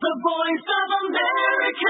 The Voice of America.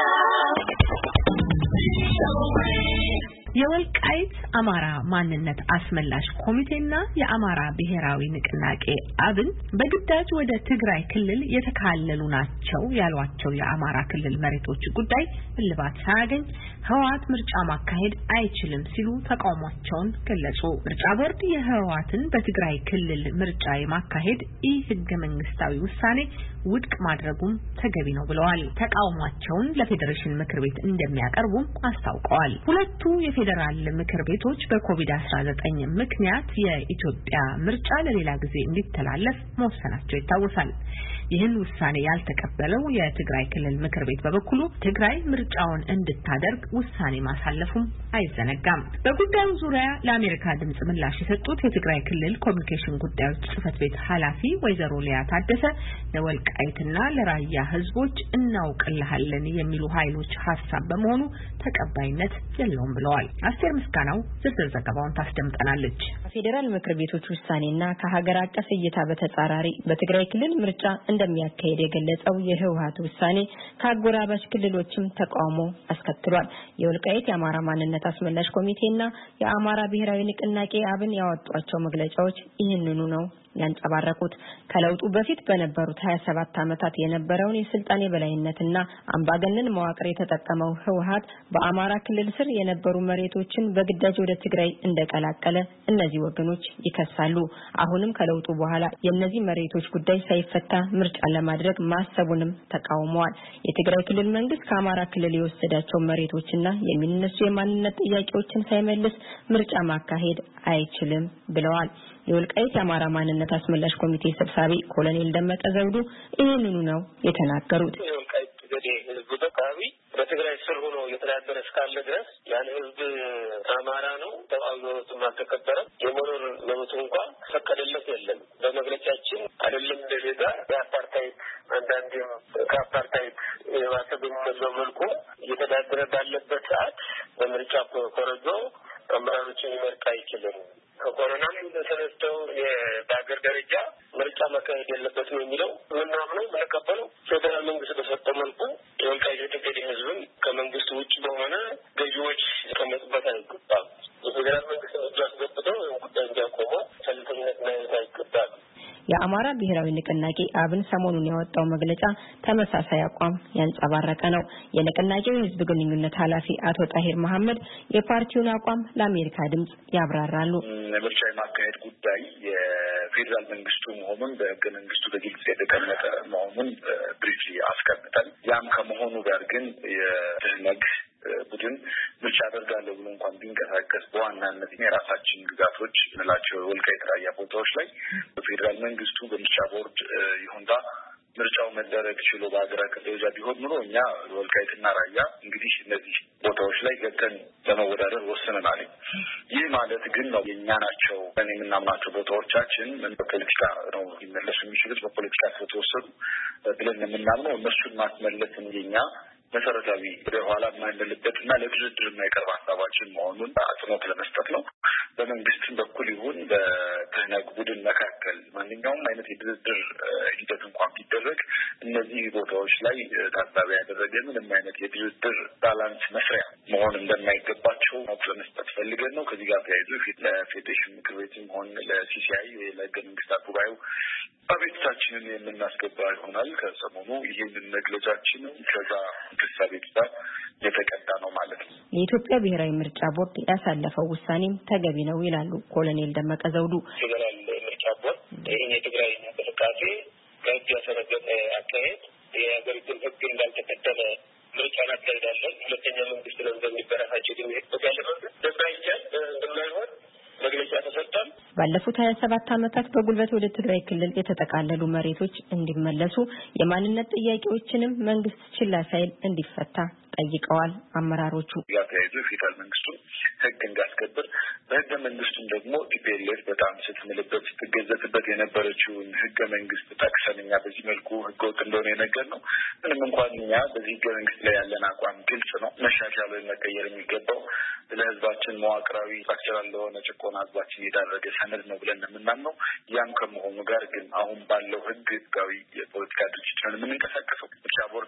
የወልቃይት አማራ ማንነት አስመላሽ ኮሚቴና የአማራ ብሔራዊ ንቅናቄ አብን በግዳጅ ወደ ትግራይ ክልል የተካለሉ ናቸው ያሏቸው የአማራ ክልል መሬቶች ጉዳይ እልባት ሳያገኝ ህወሓት ምርጫ ማካሄድ አይችልም ሲሉ ተቃውሟቸውን ገለጹ። ምርጫ ቦርድ የህወሓትን በትግራይ ክልል ምርጫ የማካሄድ ህገ መንግስታዊ ውሳኔ ውድቅ ማድረጉም ተገቢ ነው ብለዋል። ተቃውሟቸውን ለፌዴሬሽን ምክር ቤት እንደሚያቀርቡም አስታውቀዋል። ሁለቱ የፌዴራል ምክር ቤቶች በኮቪድ-19 ምክንያት የኢትዮጵያ ምርጫ ለሌላ ጊዜ እንዲተላለፍ መወሰናቸው ይታወሳል። ይህን ውሳኔ ያልተቀበለው የትግራይ ክልል ምክር ቤት በበኩሉ ትግራይ ምርጫውን እንድታደርግ ውሳኔ ማሳለፉም አይዘነጋም። በጉዳዩ ዙሪያ ለአሜሪካ ድምጽ ምላሽ የሰጡት የትግራይ ክልል ኮሚኒኬሽን ጉዳዮች ጽህፈት ቤት ኃላፊ ወይዘሮ ሊያ ታደሰ ለወልቃይትና ለራያ ህዝቦች እናውቅልሃለን የሚሉ ኃይሎች ሐሳብ በመሆኑ ተቀባይነት የለውም ብለዋል። አስቴር ምስጋናው ዝርዝር ዘገባውን ታስደምጠናለች። ፌዴራል ምክር ቤቶች ውሳኔና ከሀገር አቀፍ እይታ በተጻራሪ በትግራይ ክልል ምርጫ እንደሚያካሄድ የገለጸው የህወሓት ውሳኔ ከአጎራባች ክልሎችም ተቃውሞ አስከትሏል። የወልቃይት የአማራ ማንነት አስመላሽ ኮሚቴና የአማራ ብሔራዊ ንቅናቄ አብን ያወጧቸው መግለጫዎች ይህንኑ ነው ያንጸባረቁት። ከለውጡ በፊት በነበሩት 27 ዓመታት የነበረውን የስልጣኔ በላይነትና አምባገነን መዋቅር የተጠቀመው ህወሓት በአማራ ክልል ስር የነበሩ መሬቶችን በግዳጅ ወደ ትግራይ እንደቀላቀለ እነዚህ ወገኖች ይከሳሉ። አሁንም ከለውጡ በኋላ የነዚህ መሬቶች ጉዳይ ሳይፈታ ምርጫ ለማድረግ ማሰቡንም ተቃውመዋል። የትግራይ ክልል መንግስት ከአማራ ክልል የወሰዳቸው መሬቶችና የሚነሱ የማንነት ጥያቄዎችን ሳይመልስ ምርጫ ማካሄድ አይችልም ብለዋል። የወልቃይት የአማራ ማንነት አስመላሽ ኮሚቴ ሰብሳቢ ኮሎኔል ደመቀ ዘውዱ ይህንኑ ነው የተናገሩት። የወልቃይት ገዴ ህዝብ ተቃዋሚ በትግራይ ስር ሆኖ የተዳደረ እስካለ ድረስ ያን ህዝብ አማራ ነው ተባብሮትም አልተከበረም። የመኖር መብቱ እንኳን ፈቀደለት የለም። በመግለጫችን አይደለም እንደዛ የአፓርታይድ አንዳንዴም ከአፓርታይድ የባሰ በሚመስለው መልኩ እየተዳደረ ባለበት ሰዓት በምርጫ ኮረጆ አመራሮችን ሊመርጥ አይችልም። ኮሮናም ተነስተው በአገር ደረጃ ምርጫ መካሄድ የለበትም የሚለው ምናምነው ምንቀበለው ፌዴራል መንግስት በሰጠው መልኩ የወልቃይት ገዴ ህዝብም ከመንግስት ውጭ በሆነ ገዢዎች ሊቀመጡበት አይገባም። የፌዴራል መንግስት እጅ አስገብተው ጉዳይ እንዲያቆመው ቸልተኝነት ማየት አይገባም። የአማራ ብሔራዊ ንቅናቄ አብን ሰሞኑን ያወጣው መግለጫ ተመሳሳይ አቋም ያንጸባረቀ ነው። የንቅናቄው የህዝብ ግንኙነት ኃላፊ አቶ ጣሂር መሐመድ የፓርቲውን አቋም ለአሜሪካ ድምጽ ያብራራሉ። ምርጫ የማካሄድ ጉዳይ የፌዴራል መንግስቱ መሆኑን በህገ መንግስቱ በግልጽ የተቀመጠ መሆኑን ብሪጅ አስቀምጠን ያም ከመሆኑ ጋር ግን የትህነግ ቡድን ምርጫ አደርጋለሁ ብሎ እንኳን ቢንቀሳቀስ በዋናነት የራሳችን ግዛቶች እንላቸው ወልቃይት ራያ ቦታዎች ላይ በፌዴራል መንግስቱ በምርጫ ቦርድ ይሁንታ ምርጫው መደረግ ችሎ በአገር አቀፍ ደረጃ ቢሆን ኖሮ እኛ ወልቃይትና ራያ እንግዲህ እነዚህ ቦታዎች ላይ ገብተን ለመወዳደር ወስነናል። ይህ ማለት ግን ነው የኛ ናቸው የምናምናቸው ቦታዎቻችን በፖለቲካ ነው ሊመለሱ የሚችሉት በፖለቲካ ስለተወሰዱ ብለን የምናምነው እነሱን ማስመለስ የኛ መሰረታዊ ወደ ኋላ የማንልበት እና ለድርድር የማይቀርብ ሀሳባችን መሆኑን አጽንኦት ለመስጠት ነው። በመንግስትም በኩል ይሁን በትህነግ ቡድን መካከል ማንኛውም አይነት የድርድር ሂደት እንኳን ቢደረግ እነዚህ ቦታዎች ላይ ታሳቢ ያደረገ ምንም አይነት የድርድር ባላንስ መስሪያ መሆን እንደማይገባቸው ለመስጠት ፈልገን ነው። ከዚህ ጋር ተያይዞ ለፌዴሬሽን ምክር ቤትም ሆን ለሲሲአይ ለህገ መንግስት ጉባኤው አቤቱታችንን የምናስገባ ይሆናል። ከሰሞኑ ይህንን መግለጫችንን ከዛ ክስ አቤቱታ የተቀዳ ነው ማለት ነው። የኢትዮጵያ ብሔራዊ ምርጫ ቦርድ ያሳለፈው ውሳኔም ተገቢ ነው ይላሉ ኮሎኔል ደመቀ ዘውዱ። ፌዴራል ምርጫ ቦርድ ይህን የትግራይ እንቅስቃሴ ከህግ ያፈነገጠ አካሄድ የሀገሪቱን ህግ እንዳልተከተለ ምርጫ እናካሄዳለን፣ ሁለተኛ መንግስት ነው እንደሚበረታቸው የሚሄድበት ያለ መንግስት ደባይቻል እንደማይሆን መግለጫ ተሰጥቷል። ባለፉት 27 ዓመታት በጉልበት ወደ ትግራይ ክልል የተጠቃለሉ መሬቶች እንዲመለሱ የማንነት ጥያቄዎችንም መንግስት ችላ ሳይል እንዲፈታ ጠይቀዋል። አመራሮቹ ያተያይዙ ፌዴራል መንግስቱ ህግ እንዲያስከብር በህገ መንግስቱም ደግሞ ቲፒኤልኤፍ በጣም ስትምልበት ስትገዘትበት የነበረችውን ህገ መንግስት ጠቅሰን እኛ በዚህ መልኩ ህገወጥ እንደሆነ የነገር ነው። ምንም እንኳን እኛ በዚህ ህገ መንግስት ላይ ያለን አቋም ግልጽ ነው። መሻሻል ወይም መቀየር የሚገባው ለህዝባችን መዋቅራዊ ስትራክቸራል ለሆነ ጭቆና ህዝባችን የዳረገ ሰነድ ነው ብለን የምናምነው። ያም ከመሆኑ ጋር ግን አሁን ባለው ህጋዊ የፖለቲካ ድርጅት ነው የምንንቀሳቀሰው። ምርጫ ቦርድ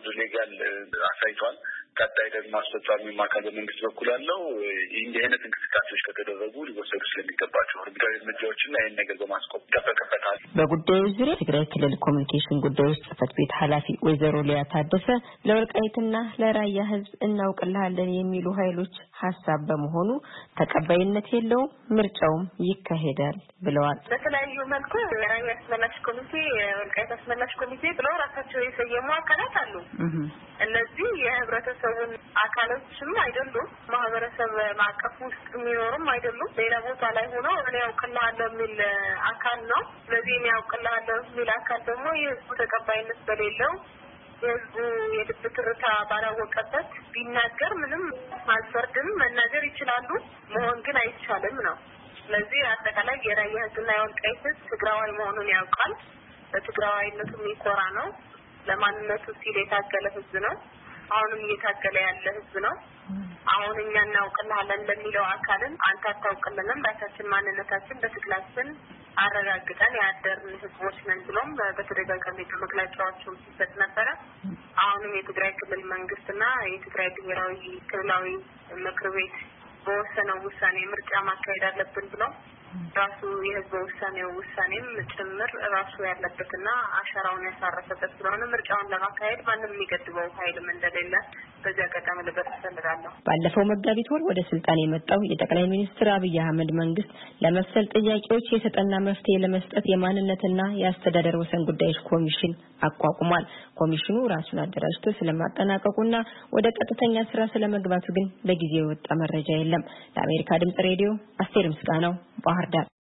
ሌጋል አሳይቷል። ቀጣይ ደግሞ አስፈጻሚው አካል በመንግስት በኩል ያለው እንዲህ አይነት እንቅስቃሴዎች ከተደረጉ ሊወሰዱ ስለሚገባቸው እርምጃዎችና ይህን ነገር በማስቆም ይጠበቅበታል። በጉዳዩ ዙሪያ ትግራይ ክልል ኮሚኒኬሽን ጉዳዮች ጽሕፈት ቤት ኃላፊ ወይዘሮ ሊያ ታደሰ ለወልቃይትና ለራያ ህዝብ እናውቅልሃለን የሚሉ ኃይሎች ሐሳብ በመሆኑ ተቀባይነት የለውም፣ ምርጫውም ይካሄዳል ብለዋል። በተለያዩ መልኩ የራያ አስመላሽ ኮሚቴ፣ የወልቃይት አስመላሽ ኮሚቴ ብለው ራሳቸው የሰየሙ አካላት አሉ። እነዚህ የህብረተሰቡን አካሎችም አይደሉም፣ ማህበረሰብ ማዕቀፍ ውስጥ የሚኖሩም አይደሉም። ሌላ ቦታ ላይ ሆኖ እኔ ያውቅልሃለሁ የሚል አካል ነው። ስለዚህ እኔ ያውቅልሃለሁ የሚል አካል ደግሞ የህዝቡ ተቀባይነት በሌለው የህዝቡ የልብ ትርታ ባላወቀበት ቢናገር ምንም አልፈርድም፣ መናገር ይችላሉ፣ መሆን ግን አይቻልም ነው። ስለዚህ አጠቃላይ የራያ ህዝብና የወልቃይት ህዝብ ትግራዋይ መሆኑን ያውቃል። በትግራዋይነቱ የሚኮራ ነው። ለማንነቱ ሲል የታገለ ህዝብ ነው። አሁንም እየታገለ ያለ ህዝብ ነው። አሁን እኛ እናውቅልሃለን ለሚለው አካልን አንተ አታውቅልንም፣ ራሳችን ማንነታችን በትግላችን አረጋግጠን ያደርን ህዝቦች ነን ብሎም በተደጋጋሚ መግለጫዎችም ሲሰጥ ነበረ። አሁንም የትግራይ ክልል መንግስትና የትግራይ ብሔራዊ ክልላዊ ምክር ቤት በወሰነው ውሳኔ ምርጫ ማካሄድ አለብን ብሎ ራሱ የህዝብ ውሳኔም ጭምር ራሱ ያለበትና አሻራውን ያሳረፈበት ስለሆነ ምርጫውን ለማካሄድ ማንም የሚገድበው ኃይልም እንደሌለ በዚያ አጋጣሚ ልበል እፈልጋለሁ። ባለፈው መጋቢት ወር ወደ ስልጣን የመጣው የጠቅላይ ሚኒስትር አብይ አህመድ መንግስት ለመሰል ጥያቄዎች የተጠና መፍትሄ ለመስጠት የማንነትና የአስተዳደር ወሰን ጉዳዮች ኮሚሽን አቋቁሟል። ኮሚሽኑ ራሱን አደራጅቶ ስለማጠናቀቁና ወደ ቀጥተኛ ስራ ስለመግባቱ ግን በጊዜው የወጣ መረጃ የለም። ለአሜሪካ ድምጽ ሬዲዮ አስቴር ምስጋናው ባህር ዳር።